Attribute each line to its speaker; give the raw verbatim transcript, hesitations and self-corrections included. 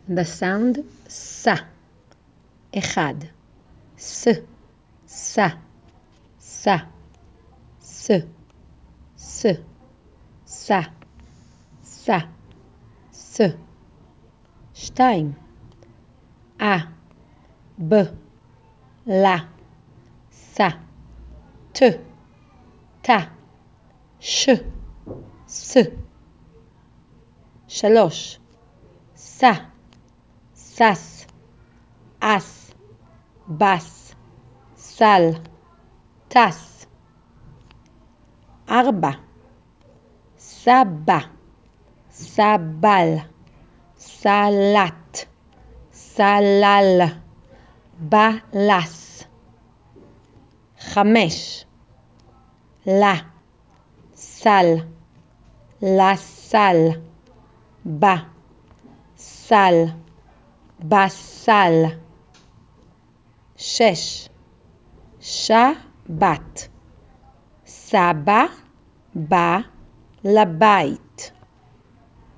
Speaker 1: The sound S. אחד. S. S. S. S. S. S. S. S. שתיים. A. B. לה. ס. ת. ת. ש. ס. שלוש. ס. סס. אס. בס. סל. טס. ארבע. סבא. סבל. סלט. סלל. בלס. חמש. לה. סל. לסל. ב. סל. בסל. שש. שבת. סבא בא לבית.